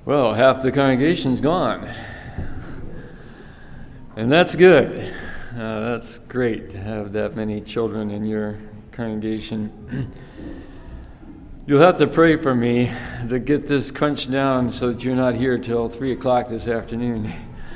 Well, half the congregation's gone. And that's good. That's great to have that many children in your congregation. You'll have to pray for me to get this crunched down so that you're not here till 3 o'clock this afternoon.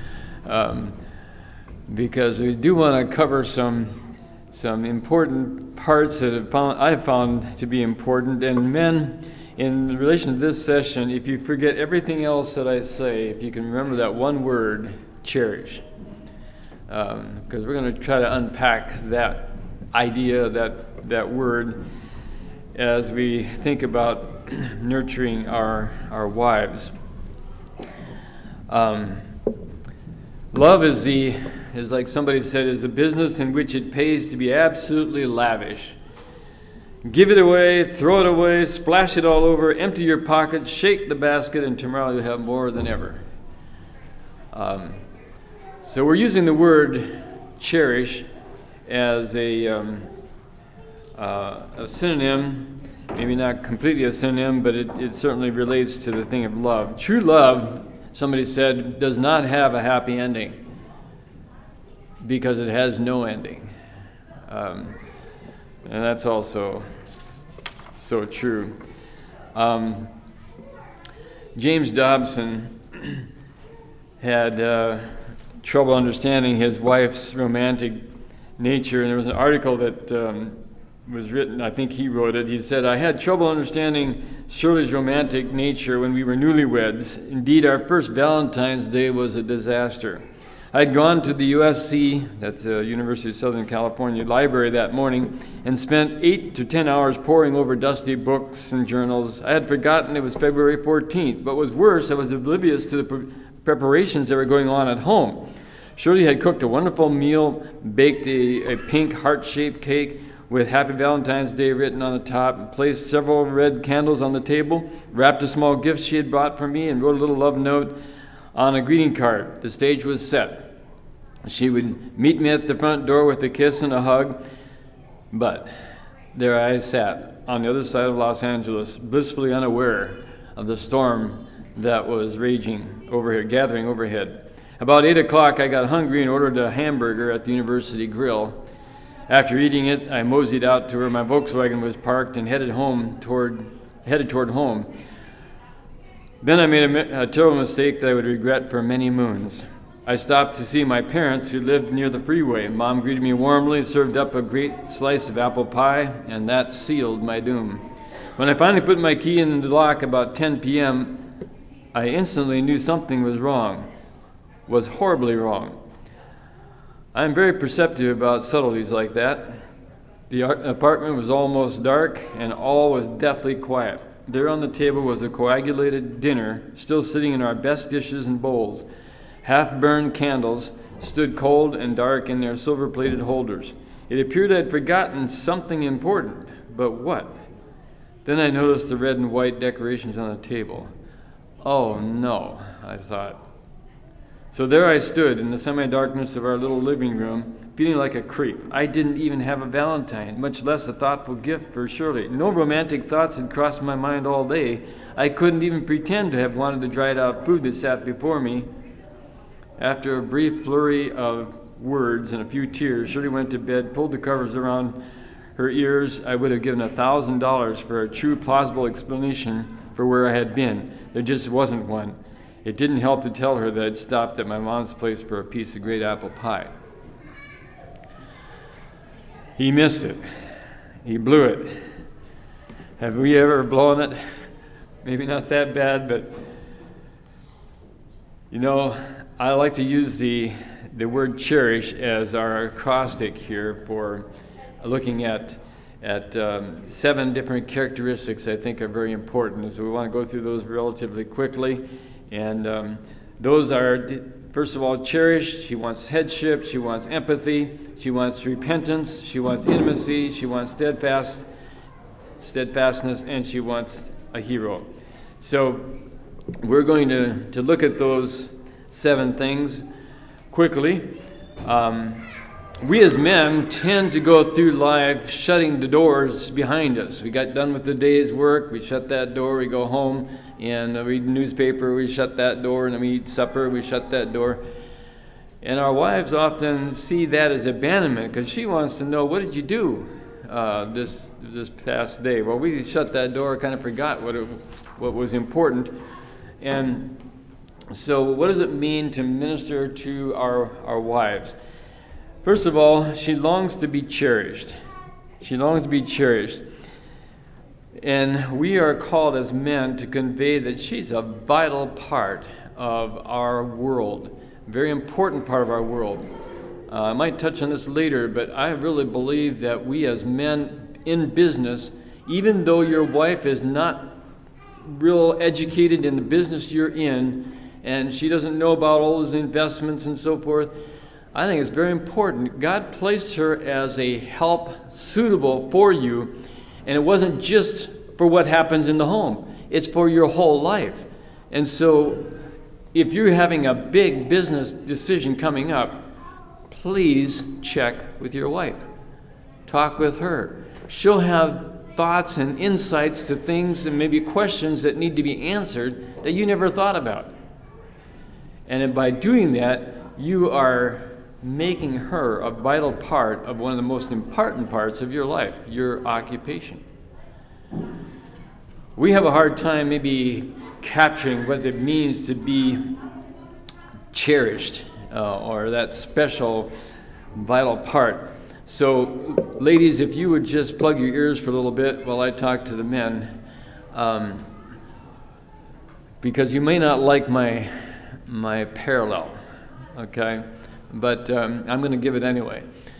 Because we do want to cover some important parts that I've found to be important. And men, in relation to this session, if you forget everything else that I say, if you can remember that one word, cherish. Because we're going to try to unpack that idea, that word, as we think about nurturing our wives. Love is like somebody said, is a business in which it pays to be absolutely lavish. Give it away, throw it away, splash it all over, empty your pockets, shake the basket, and tomorrow you'll have more than ever. So we're using the word cherish as a synonym, maybe not completely a synonym, but it certainly relates to the thing of love. True love, somebody said, does not have a happy ending because it has no ending. And that's also so true. James Dobson had trouble understanding his wife's romantic nature, and there was an article that was written, I think he wrote it. He said, "I had trouble understanding Shirley's romantic nature when we were newlyweds. Indeed, our first Valentine's Day was a disaster. I'd gone to the USC, that's the University of Southern California, library that morning and spent 8 to 10 hours poring over dusty books and journals. I had forgotten it was February 14th, but what was worse, I was oblivious to the preparations that were going on at home. Shirley had cooked a wonderful meal, baked a pink heart-shaped cake with Happy Valentine's Day written on the top, and placed several red candles on the table, wrapped a small gift she had brought for me, and wrote a little love note on a greeting card. The stage was set. She would meet me at the front door with a kiss and a hug, but there I sat on the other side of Los Angeles, blissfully unaware of the storm that was raging overhead, gathering overhead. About 8 o'clock, I got hungry and ordered a hamburger at the University Grill. After eating it, I moseyed out to where my Volkswagen was parked and headed toward home. Then I made a terrible mistake that I would regret for many moons. I stopped to see my parents, who lived near the freeway. Mom greeted me warmly, served up a great slice of apple pie, and that sealed my doom. When I finally put my key in the lock about 10 p.m., I instantly knew something was wrong, was horribly wrong. I'm very perceptive about subtleties like that. The apartment was almost dark, and all was deathly quiet. There on the table was a coagulated dinner, still sitting in our best dishes and bowls. Half-burned candles stood cold and dark in their silver-plated holders. It appeared I'd forgotten something important, but what? Then I noticed the red and white decorations on the table. Oh no, I thought. So there I stood in the semi-darkness of our little living room, feeling like a creep. I didn't even have a Valentine, much less a thoughtful gift for Shirley. No romantic thoughts had crossed my mind all day. I couldn't even pretend to have wanted the dried-out food that sat before me. After a brief flurry of words and a few tears, Shirley went to bed, pulled the covers around her ears. I would have given $1,000 for a true, plausible explanation for where I had been. There just wasn't one. It didn't help to tell her that I'd stopped at my mom's place for a piece of great apple pie. He missed it. He blew it. Have we ever blown it? Maybe not that bad, but I like to use the word cherish as our acrostic here for looking at 7 different characteristics I think are very important. So we want to go through those relatively quickly. And those are, first of all, cherish. She wants headship. She wants empathy. She wants repentance. She wants intimacy. She wants steadfastness, and she wants a hero. So we're going to look at those 7 things quickly. We as men tend to go through life shutting the doors behind us. We got done with the day's work, we shut that door, we go home, and read the newspaper, we shut that door, and then we eat supper, we shut that door. And our wives often see that as abandonment because she wants to know, what did you do this past day? Well, we shut that door, kind of forgot what was important. And so what does it mean to minister to our wives? First of all, she longs to be cherished. She longs to be cherished. And we are called as men to convey that she's a vital part of our world, a very important part of our world. I might touch on this later, but I really believe that we as men in business, even though your wife is not real educated in the business you're in, and she doesn't know about all those investments and so forth, I think it's very important. God placed her as a help suitable for you, and it wasn't just for what happens in the home. It's for your whole life. And so if you're having a big business decision coming up, please check with your wife. Talk with her. She'll have thoughts and insights to things and maybe questions that need to be answered that you never thought about. And by doing that, you are making her a vital part of one of the most important parts of your life, your occupation. We have a hard time maybe capturing what it means to be cherished or that special, vital part. So, ladies, if you would just plug your ears for a little bit while I talk to the men, because you may not like my parallel, okay? But I'm going to give it anyway.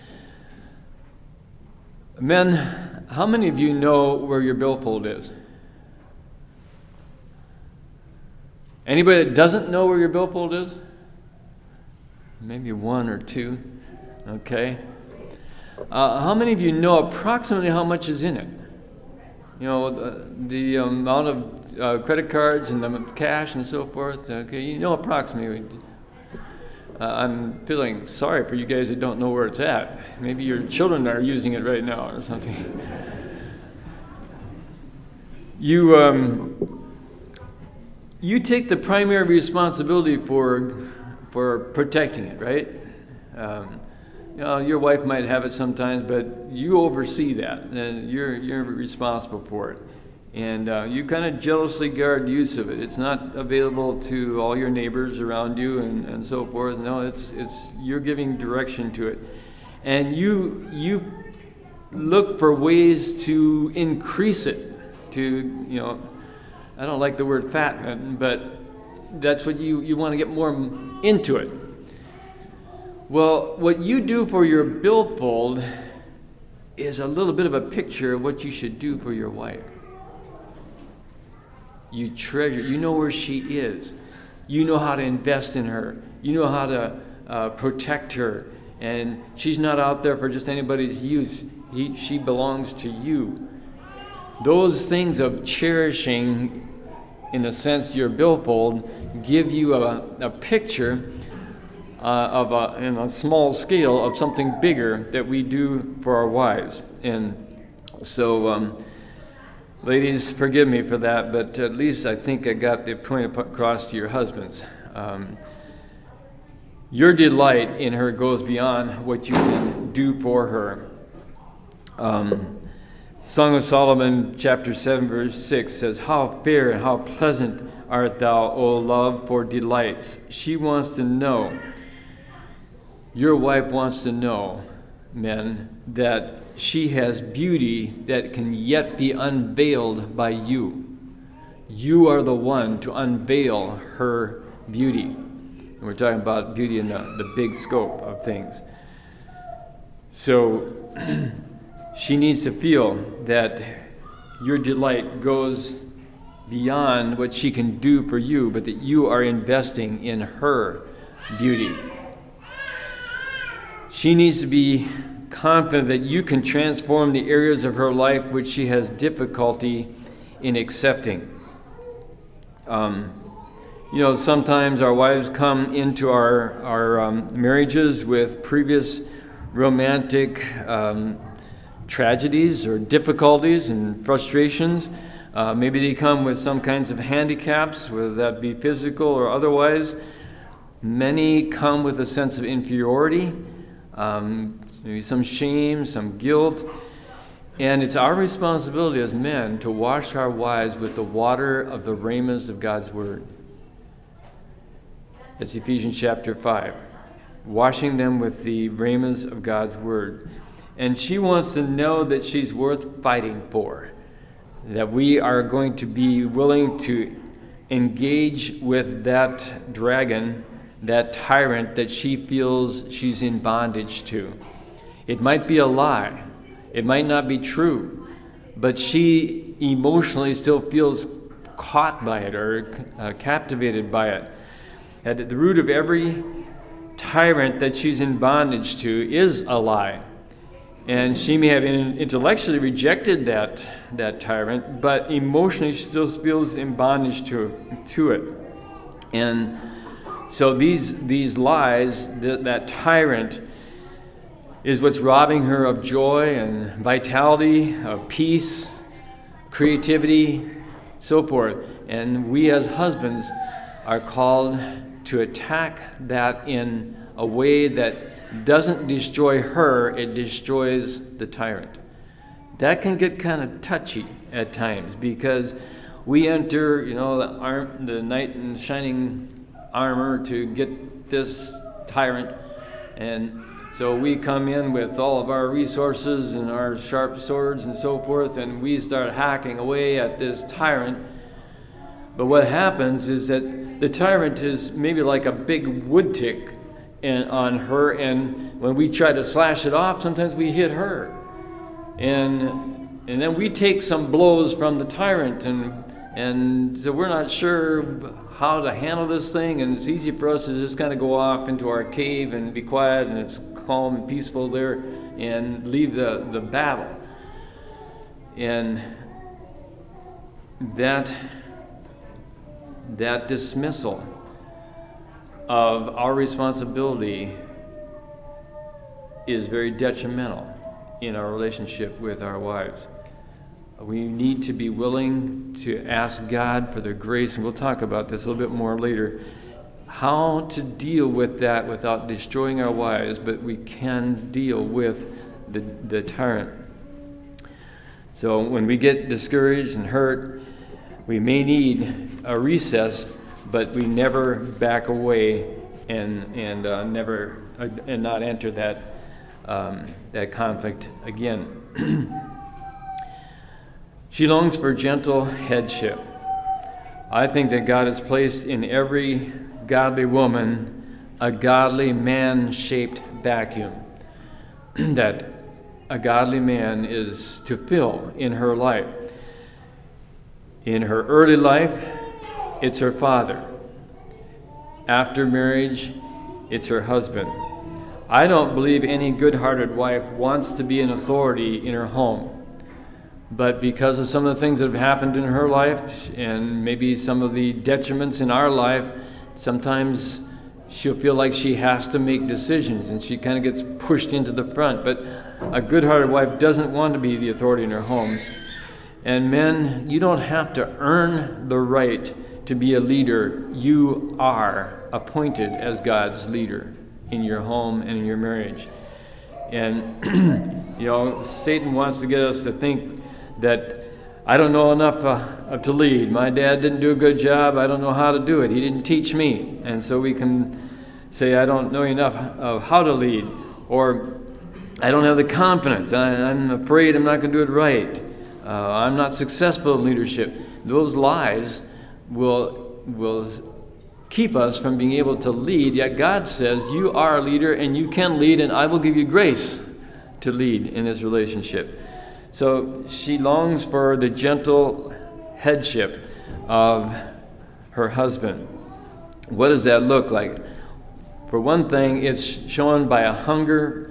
Men, how many of you know where your billfold is? Anybody that doesn't know where your billfold is? Maybe one or two. Okay. How many of you know approximately how much is in it? You know, the amount of credit cards and the cash and so forth. Okay, you know approximately. I'm feeling sorry for you guys that don't know where it's at. Maybe your children are using it right now or something. You take the primary responsibility for protecting it, right? You know, your wife might have it sometimes, but you oversee that, and you're responsible for it. And you kind of jealously guard use of it. It's not available to all your neighbors around you and so forth. No, it's you're giving direction to it. And you look for ways to increase it, to, you know, I don't like the word fatten, but that's what you want to get more into it. Well, what you do for your billfold is a little bit of a picture of what you should do for your wife. You treasure, you know where she is. You know how to invest in her. You know how to protect her. And she's not out there for just anybody's use. She belongs to you. Those things of cherishing, in a sense, your billfold, give you a picture in a small scale of something bigger that we do for our wives. And so, ladies, forgive me for that, but at least I think I got the point across to your husbands. Your delight in her goes beyond what you can do for her. Song of Solomon, chapter 7, verse 6 says, "How fair and how pleasant art thou, O love, for delights." She wants to know, your wife wants to know, men, that she has beauty that can yet be unveiled by you. You are the one to unveil her beauty. And we're talking about beauty in the big scope of things. So she needs to feel that your delight goes beyond what she can do for you, but that you are investing in her beauty. She needs to be confident that you can transform the areas of her life which she has difficulty in accepting. You know, sometimes our wives come into our marriages with previous romantic tragedies or difficulties and frustrations. Maybe they come with some kinds of handicaps, whether that be physical or otherwise. Many come with a sense of inferiority, maybe some shame, some guilt. And it's our responsibility as men to wash our wives with the water of the rhemas of God's Word. It's Ephesians chapter 5. Washing them with the rhemas of God's Word. And she wants to know that she's worth fighting for. That we are going to be willing to engage with that dragon, that tyrant that she feels she's in bondage to. It might be a lie. It might not be true. But she emotionally still feels caught by it or captivated by it. At the root of every tyrant that she's in bondage to is a lie. And she may have intellectually rejected that tyrant, but emotionally she still feels in bondage to it. And so these lies, that tyrant, is what's robbing her of joy and vitality, of peace, creativity, so forth. And we as husbands are called to attack that in a way that doesn't destroy her, it destroys the tyrant. That can get kind of touchy at times because we enter, the knight in shining armor to get this tyrant, and so we come in with all of our resources and our sharp swords and so forth, and we start hacking away at this tyrant. But what happens is that the tyrant is maybe like a big wood tick on her, and when we try to slash it off, sometimes we hit her, and then we take some blows from the tyrant, and so we're not sure how to handle this thing, and it's easy for us to just kind of go off into our cave and be quiet, and it's calm and peaceful there, and leave the battle. And that dismissal of our responsibility is very detrimental in our relationship with our wives. We need to be willing to ask God for the grace, and we'll talk about this a little bit more later, how to deal with that without destroying our wives, but we can deal with the tyrant. So when we get discouraged and hurt, we may need a recess, but we never back away and not enter that conflict again. She longs for gentle headship. I think that God has placed in every godly woman a godly man-shaped vacuum that a godly man is to fill in her life. In her early life, it's her father. After marriage, it's her husband. I don't believe any good-hearted wife wants to be an authority in her home. But because of some of the things that have happened in her life and maybe some of the detriments in our life, sometimes she'll feel like she has to make decisions and she kind of gets pushed into the front. But a good-hearted wife doesn't want to be the authority in her home. And men, you don't have to earn the right to be a leader. You are appointed as God's leader in your home and in your marriage. And, Satan wants to get us to think that I don't know enough to lead. My dad didn't do a good job. I don't know how to do it. He didn't teach me. And so we can say, I don't know enough of how to lead. Or I don't have the confidence. I'm afraid I'm not going to do it right. I'm not successful in leadership. Those lies will keep us from being able to lead. Yet God says you are a leader and you can lead, and I will give you grace to lead in this relationship. So she longs for the gentle headship of her husband. What does that look like? For one thing, it's shown by a hunger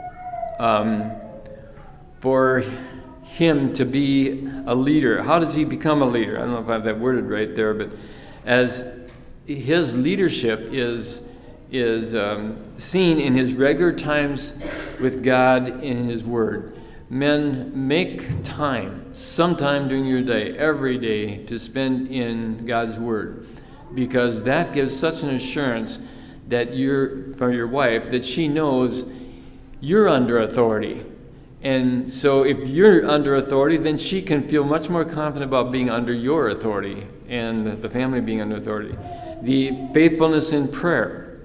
for him to be a leader. How does he become a leader? I don't know if I have that worded right there, but as his leadership is seen in his regular times with God in his Word. Men, make time, sometime during your day, every day, to spend in God's Word, because that gives such an assurance that for your wife, that she knows you're under authority. And so if you're under authority, then she can feel much more confident about being under your authority and the family being under authority. The faithfulness in prayer,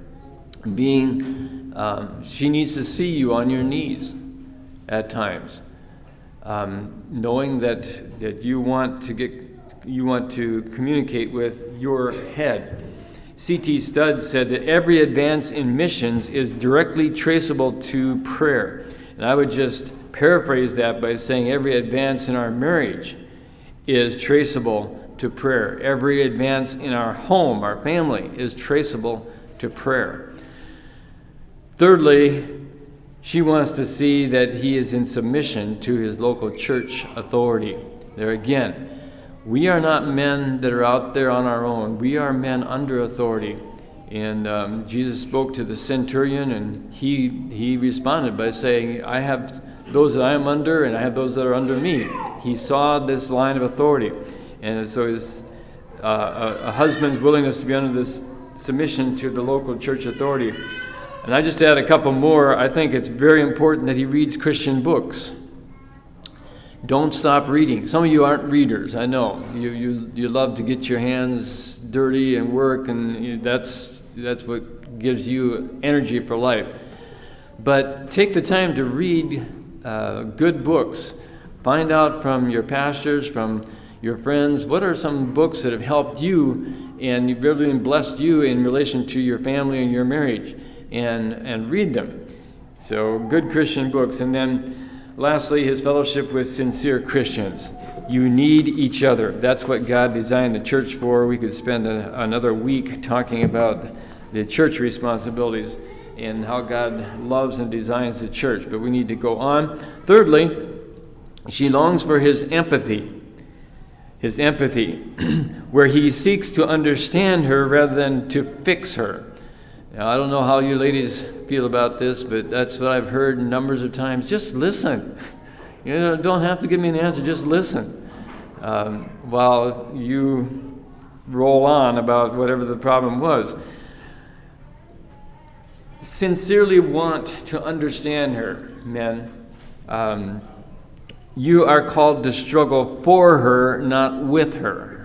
she needs to see you on your knees at times, knowing that you want to communicate with your head. C.T. Studd said that every advance in missions is directly traceable to prayer. And I would just paraphrase that by saying every advance in our marriage is traceable to prayer. Every advance in our home, our family, is traceable to prayer. Thirdly, she wants to see that he is in submission to his local church authority. There again, we are not men that are out there on our own. We are men under authority. And Jesus spoke to the centurion, and he responded by saying, I have those that I am under, and I have those that are under me. He saw this line of authority. And so his, a husband's willingness to be under this submission to the local church authority. And I just add a couple more. I think it's very important that he reads Christian books. Don't stop reading. Some of you aren't readers, I know. You love to get your hands dirty and work, and that's what gives you energy for life. But take the time to read good books. Find out from your pastors, from your friends, what are some books that have helped you and really blessed you in relation to your family and your marriage, and read them. So good Christian books. And then lastly, his fellowship with sincere Christians. You need each other. That's what God designed the church for. We could spend another week talking about the church responsibilities and how God loves and designs the church, but we need to go on. Thirdly, she longs for his empathy, where he seeks to understand her rather than to fix her. Now, I don't know how you ladies feel about this, but that's what I've heard numbers of times. Just listen. Don't have to give me an answer. Just listen while you roll on about whatever the problem was. Sincerely want to understand her, men. You are called to struggle for her, not with her.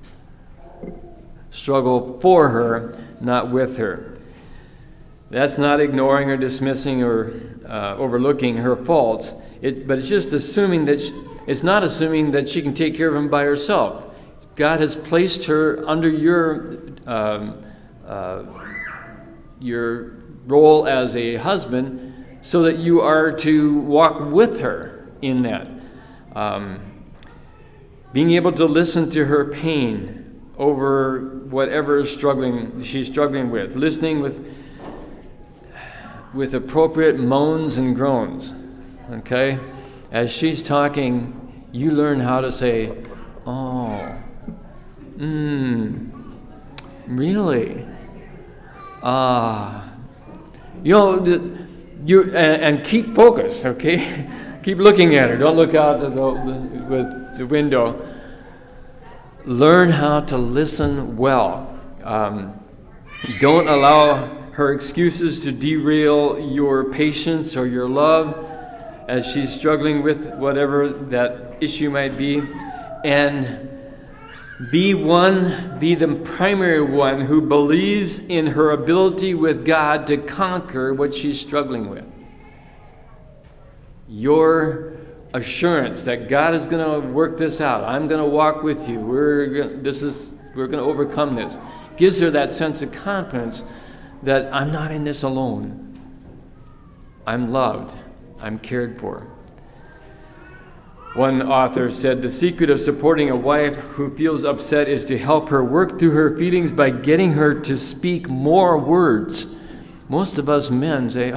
Struggle for her, not with her. That's not ignoring or dismissing or overlooking her faults, but it's just assuming that it's not assuming that she can take care of them by herself. God has placed her under your role as a husband, so that you are to walk with her in that. Being able to listen to her pain over whatever she's struggling with, listening with appropriate moans and groans. Okay? As she's talking, you learn how to say, oh, really? And keep focused, okay? Keep looking at her. Don't look out with the window. Learn how to listen well. Don't allow her excuses to derail your patience or your love as she's struggling with whatever that issue might be. And be the primary one who believes in her ability with God to conquer what she's struggling with. Your assurance that God is going to work this out. I'm going to walk with you. We're going to overcome this. Gives her that sense of confidence that I'm not in this alone. I'm loved. I'm cared for. One author said, the secret of supporting a wife who feels upset is to help her work through her feelings by getting her to speak more words. Most of us men say,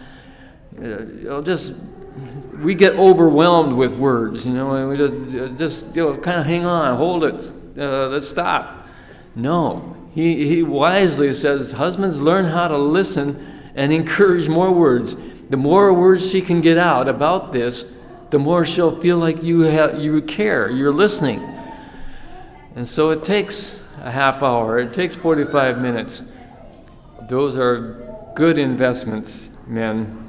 we get overwhelmed with words, and we just kind of hang on, hold it, let's stop. No, he wisely says, husbands, learn how to listen and encourage more words. The more words she can get out about this, the more she'll feel like you care, you're listening. And so it takes a half hour, it takes 45 minutes. Those are good investments, men.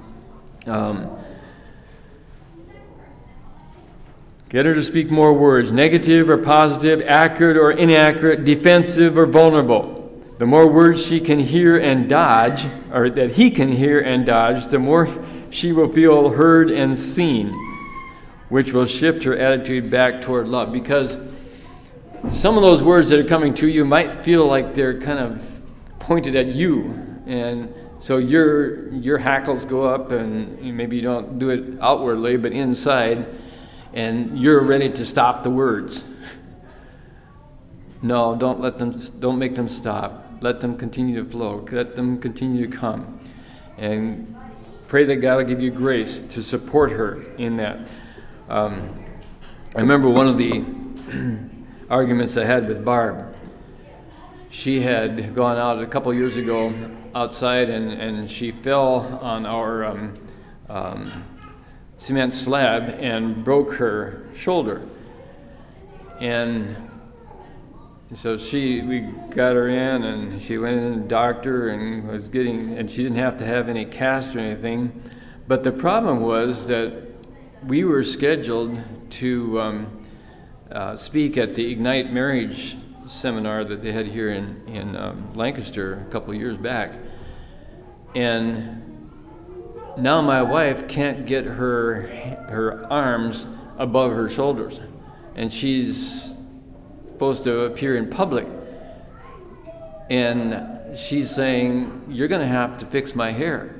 Get her to speak more words, negative or positive, accurate or inaccurate, defensive or vulnerable. The more words she can hear and dodge, or that he can hear and dodge, the more she will feel heard and seen, which will shift her attitude back toward love. Because some of those words that are coming to you might feel like they're kind of pointed at you, and so your hackles go up, and maybe you don't do it outwardly, but inside, and you're ready to stop the words. No, don't make them stop. Let them continue to flow. Let them continue to come. And pray that God will give you grace to support her in that. I remember one of the arguments I had with Barb. She had gone out a couple years ago outside, and she fell on our cement slab and broke her shoulder. And so we got her in, and she went in to the doctor and she didn't have to have any cast or anything. But the problem was that we were scheduled to speak at the Ignite Marriage seminar that they had here in Lancaster a couple of years back. And now my wife can't get her arms above her shoulders, and she's supposed to appear in public. And she's saying, "You're going to have to fix my hair."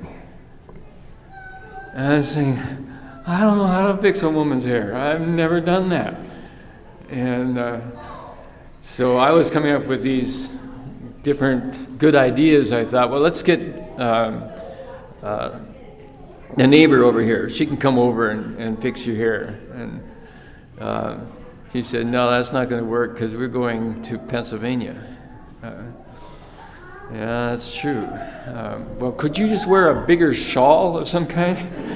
And I'm saying, "I don't know how to fix a woman's hair. I've never done that." And so I was coming up with these different good ideas. I thought, well, let's get the neighbor over here. She can come over and fix your hair. And she said, "No, that's not going to work because we're going to Pennsylvania." Yeah, that's true. Well, could you just wear a bigger shawl of some kind?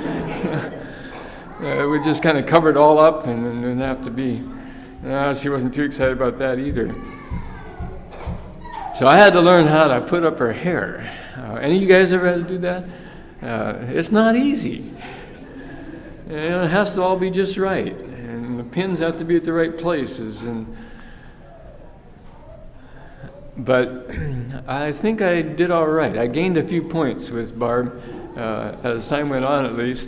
We just kind of cover it all up, and then didn't have to be. No, she wasn't too excited about that either. So I had to learn how to put up her hair. Any of you guys ever had to do that? It's not easy. It has to all be just right, and the pins have to be at the right places. But I think I did all right. I gained a few points with Barb as time went on, at least.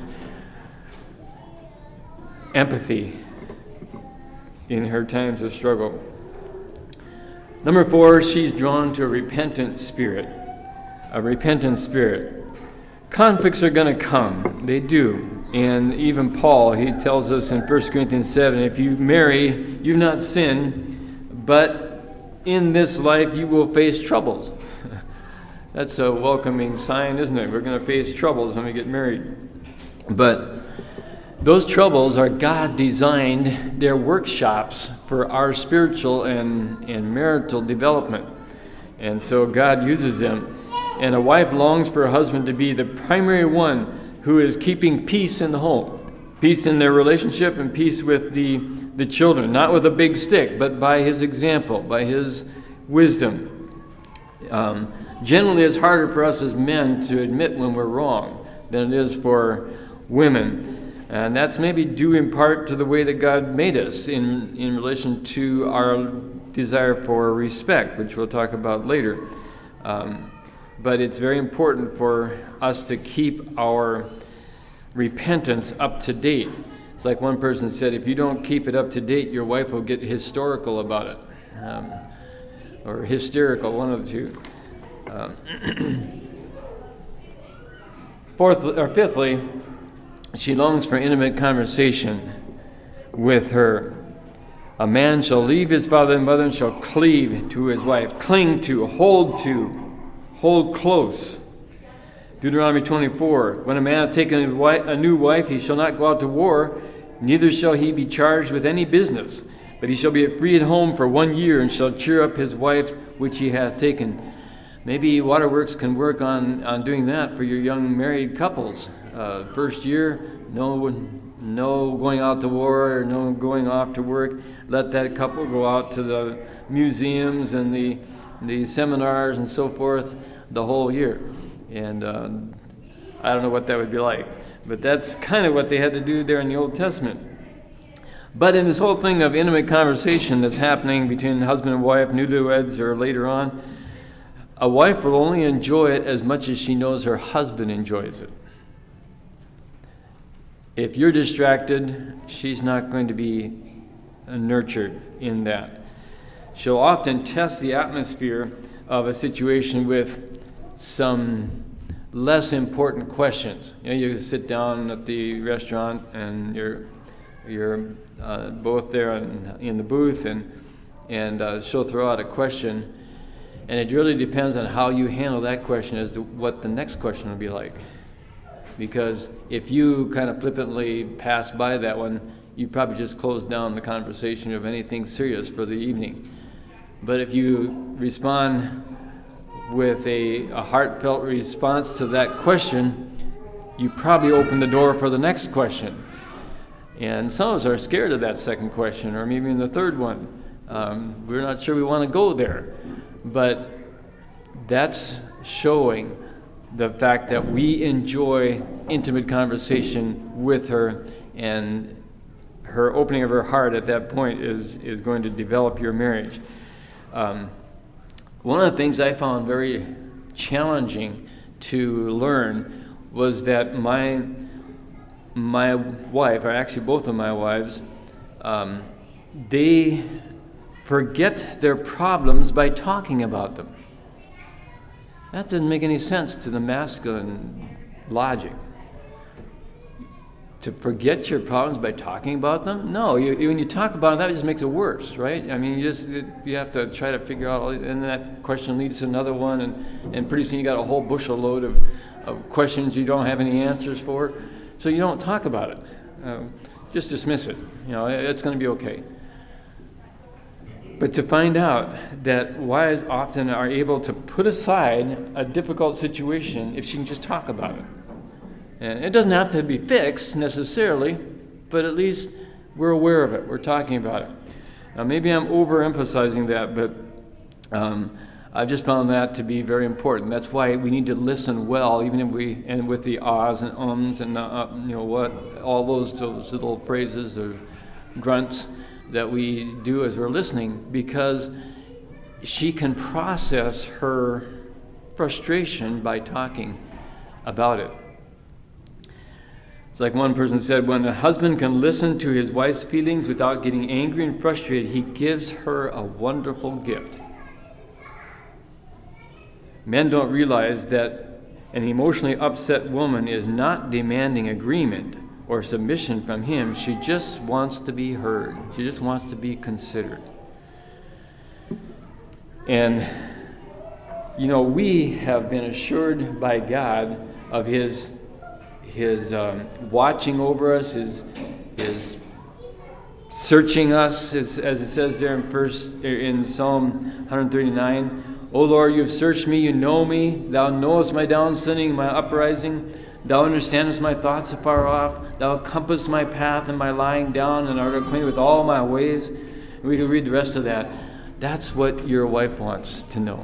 Empathy in her times of struggle. Number 4, she's drawn to a repentant spirit. A repentant spirit. Conflicts are going to come. They do. And even Paul, he tells us in 1 Corinthians 7, if you marry, you've not sinned, but in this life you will face troubles. That's a welcoming sign, isn't it? We're going to face troubles when we get married. But those troubles are God-designed. They're workshops for our spiritual and marital development. And so God uses them. And a wife longs for a husband to be the primary one who is keeping peace in the home, peace in their relationship, and peace with the children, not with a big stick, but by his example, by his wisdom. Generally, it's harder for us as men to admit when we're wrong than it is for women. And that's maybe due in part to the way that God made us in relation to our desire for respect, which we'll talk about later. But it's very important for us to keep our repentance up to date. It's like one person said, if you don't keep it up to date, your wife will get historical about it. Or hysterical, one of the two. Fifthly, she longs for intimate conversation with her. A man shall leave his father and mother and shall cleave to his wife, cling to, hold close. Deuteronomy 24, when a man hath taken a new wife, he shall not go out to war, neither shall he be charged with any business, but he shall be free at home for 1 year, and shall cheer up his wife which he hath taken. Maybe Waterworks can work on doing that for your young married couples. First year, no no going out to war or no going off to work. Let that couple go out to the museums and the seminars and so forth the whole year. And I don't know what that would be like, but that's kind of what they had to do there in the Old Testament. But in this whole thing of intimate conversation that's happening between husband and wife, newlyweds or later on, a wife will only enjoy it as much as she knows her husband enjoys it. If you're distracted, she's not going to be nurtured in that. She'll often test the atmosphere of a situation with some less important questions. You sit down at the restaurant and you're both there in the booth, and she'll throw out a question, and it really depends on how you handle that question as to what the next question will be like. Because if you kind of flippantly pass by that one, you probably just close down the conversation of anything serious for the evening. But if you respond with a heartfelt response to that question, you probably open the door for the next question. And some of us are scared of that second question, or maybe in the third one. We're not sure we want to go there. But that's showing the fact that we enjoy intimate conversation with her, and her opening of her heart at that point is going to develop your marriage. One of the things I found very challenging to learn was that my wife, or actually both of my wives, they forget their problems by talking about them. That doesn't make any sense to the masculine logic. To forget your problems by talking about them? No, when you talk about them, that just makes it worse, right? I mean, you have to try to figure out, and that question leads to another one, and pretty soon you got a whole bushel load of questions you don't have any answers for, so you don't talk about it. Just dismiss it. It's going to be okay. But to find out that wives often are able to put aside a difficult situation if she can just talk about it. And it doesn't have to be fixed necessarily, but at least we're aware of it. We're talking about it. Now, maybe I'm overemphasizing that, but I've just found that to be very important. That's why we need to listen well, even if and with the ahs and ums and all those little phrases or grunts that we do as we're listening, because she can process her frustration by talking about it. It's like one person said, when a husband can listen to his wife's feelings without getting angry and frustrated, he gives her a wonderful gift. Men don't realize that an emotionally upset woman is not demanding agreement or submission from him. She just wants to be heard. She just wants to be considered. And, we have been assured by God of His watching over us, His searching us, as it says there in Psalm 139. O Lord, you have searched me, you know me. Thou knowest my down sitting, my uprising. Thou understandest my thoughts afar off. Thou compassest my path and my lying down, and art acquainted with all my ways. And we can read the rest of that. That's what your wife wants to know.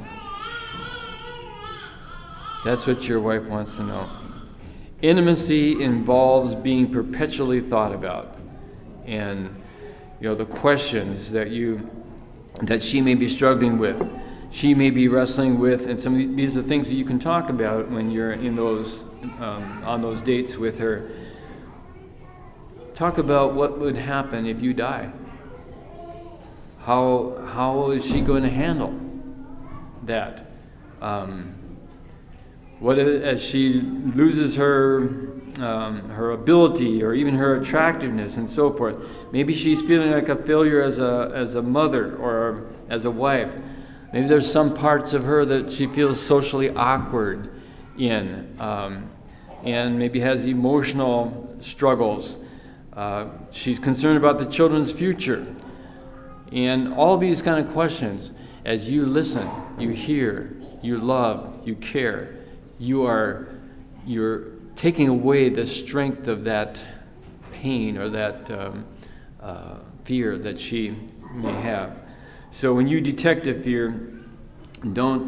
That's what your wife wants to know. Intimacy involves being perpetually thought about. And, the questions that she may be struggling with, she may be wrestling with, and these are things that you can talk about when you're in those on those dates with her. Talk about what would happen if you die. How is she going to handle that? What as she loses her ability or even her attractiveness and so forth? Maybe she's feeling like a failure as a mother or as a wife. Maybe there's some parts of her that she feels socially awkward in, and maybe has emotional struggles. She's concerned about the children's future. And all these kind of questions, as you listen, you hear, you love, you care, you're taking away the strength of that pain or that fear that she may have. So when you detect a fear, don't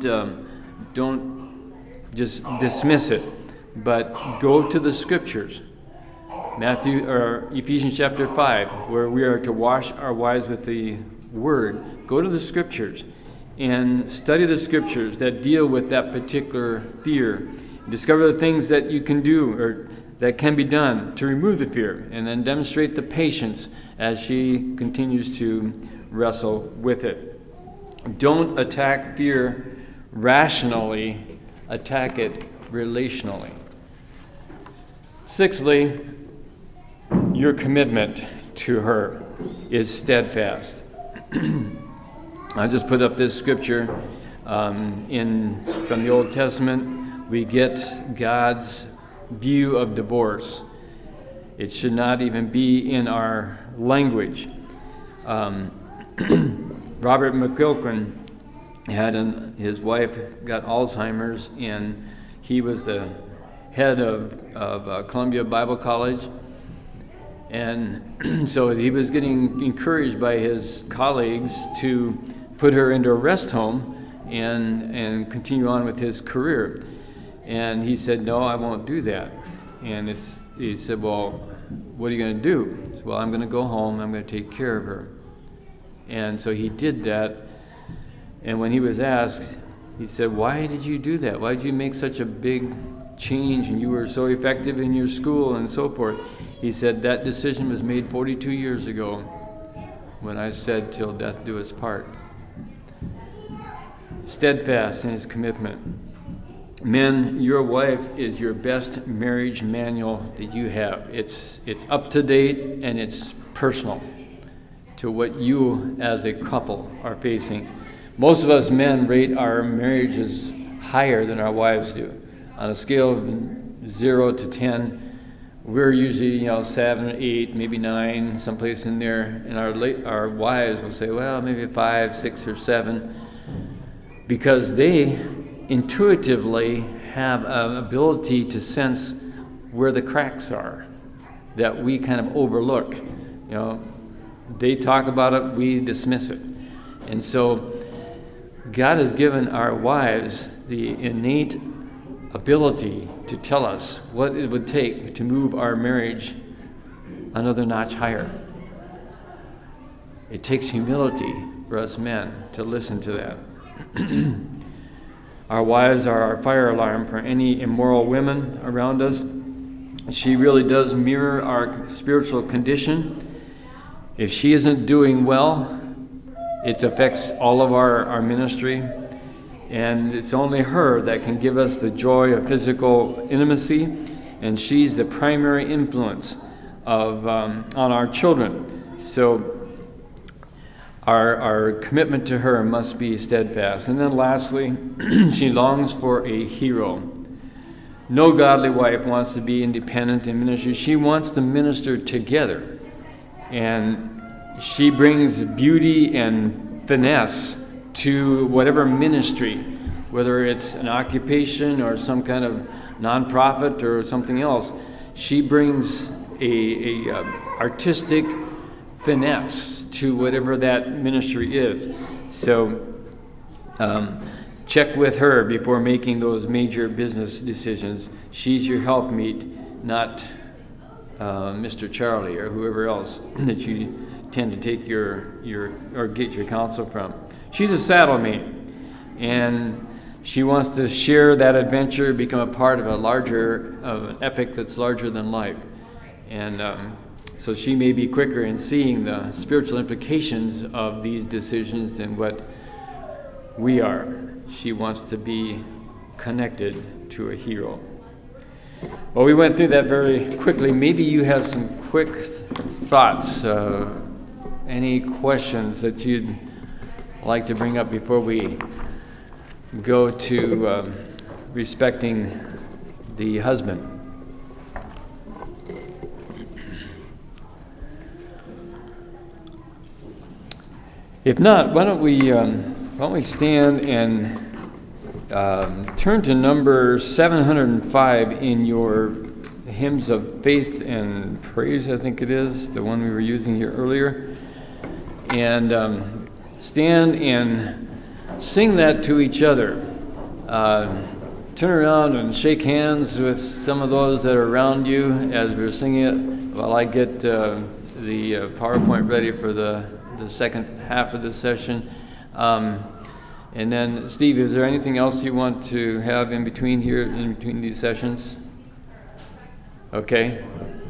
just dismiss it, but go to the Scriptures. Ephesians chapter 5, where we are to wash our wives with the Word. Go to the Scriptures and study the Scriptures that deal with that particular fear. Discover the things that you can do or that can be done to remove the fear, and then demonstrate the patience as she continues to wrestle with it. Don't attack fear rationally, attack it relationally. Sixthly, your commitment to her is steadfast. I just put up this scripture from the Old Testament. We get God's view of divorce. It should not even be in our language. Robert McQuilkin his wife got Alzheimer's, and he was the head of Columbia Bible College. And so he was getting encouraged by his colleagues to put her into a rest home and continue on with his career. And he said, "No, I won't do that." And he said, "Well, what are you going to do?" He said, "Well, I'm going to go home. I'm going to take care of her." And so he did that. And when he was asked, he said, "Why did you do that? Why did you make such a big change, and you were so effective in your school and so forth?" He said, "That decision was made 42 years ago when I said, 'Till death do us part.'" Steadfast in his commitment. Men, your wife is your best marriage manual that you have. It's up to date, and it's personal to what you as a couple are facing. Most of us men rate our marriages higher than our wives do. On a scale of 0 to 10, we're usually 7, 8, maybe 9, someplace in there. And our wives will say, well, maybe 5, 6, or 7, because they intuitively have an ability to sense where the cracks are that we kind of overlook. They talk about it, we dismiss it. And so God has given our wives the innate ability to tell us what it would take to move our marriage another notch higher. It takes humility for us men to listen to that. Our wives are our fire alarm for any immoral women around us. She really does mirror our spiritual condition. If she isn't doing well, it affects all of our ministry. And it's only her that can give us the joy of physical intimacy. And she's the primary influence on our children. So our commitment to her must be steadfast. And then lastly, she longs for a hero. No godly wife wants to be independent in ministry. She wants to minister together. And she brings beauty and finesse to whatever ministry, whether it's an occupation or some kind of nonprofit or something else. She brings a artistic finesse to whatever that ministry is. So check with her before making those major business decisions. She's your helpmeet, not Mr. Charlie or whoever else that you tend to take or get your counsel from. She's a saddle mate, and she wants to share that adventure, become a part of an epic that's larger than life. And so she may be quicker in seeing the spiritual implications of these decisions than what we are. She wants to be connected to a hero. Well, we went through that very quickly. Maybe you have some quick thoughts, any questions that you'd like to bring up before we go to respecting the husband. If not, why don't we stand and turn to number 705 in your Hymns of Faith and Praise, I think it is, the one we were using here earlier. And stand and sing that to each other. Turn around and shake hands with some of those that are around you as we're singing it while I get the PowerPoint ready for the second half of the session. And then, Steve, is there anything else you want to have in between here, in between these sessions? Okay.